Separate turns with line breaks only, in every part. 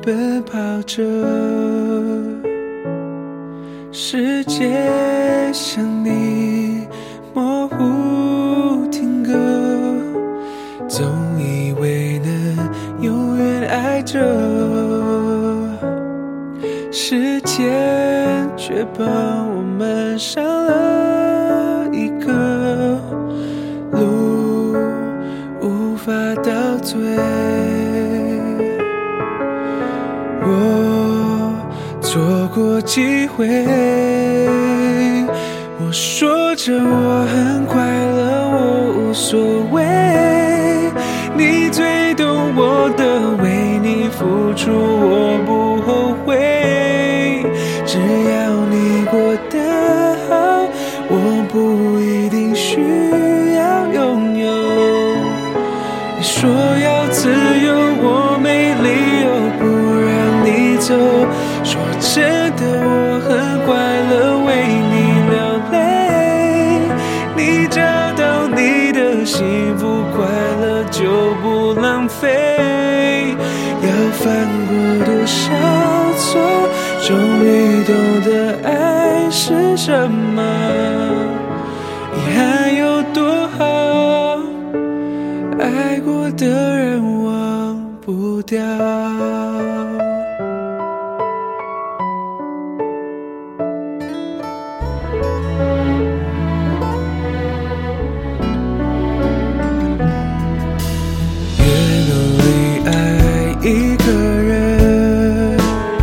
奔跑着，世界像你模糊停格，总以为能永远爱着，时间却帮我们上了一个路，无法倒退。我错过机会，我说着我很快乐，我无所谓，你最懂我的，为你付出我不后悔，只要你过得好，我不一定需要拥有。你说要自由，我没理由不让你走，说真的我很快乐，为你流泪，你找到你的幸福快乐就不浪费，要犯过多少错，终于懂得爱是什么，遗憾有多好，爱过的人忘不掉。一个人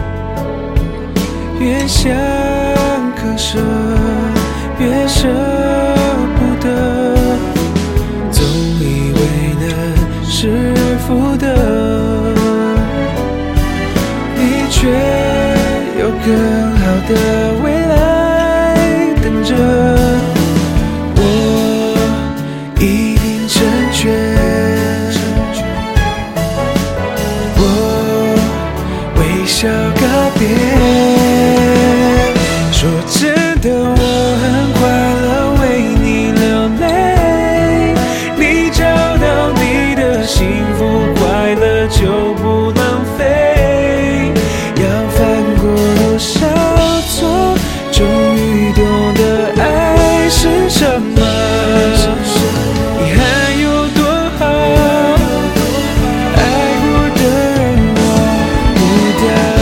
越想割舍，越舍不得，总以为能是负的，你却有更好的未来等着，我一定成全。微笑告别，说真的我很快乐，为你流泪，你找到你的幸福快乐就不浪费，要犯过多少错，终于懂得爱是什么，遗憾有多好，爱过的人忘不掉。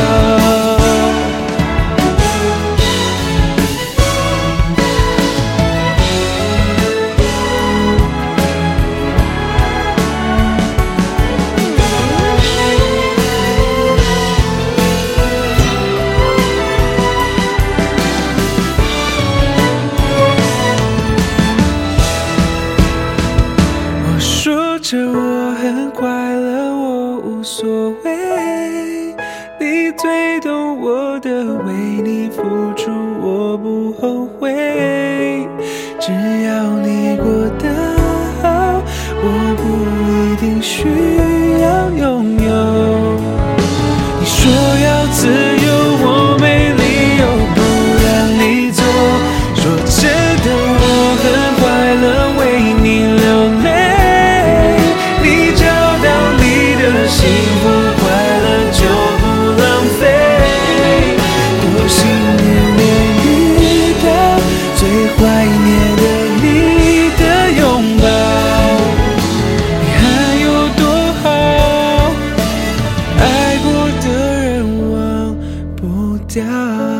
说着我很快乐，我无所谓，你最懂我的，为你付出我不后悔，只要你过得好，我不一定需要拥有。你说要自由，我没理由不让你走，说真的我很快乐，为你流泪，幸福快乐就不浪费，多幸年年遇到，最怀念的你的拥抱，遗憾有多好，爱过的人忘不掉。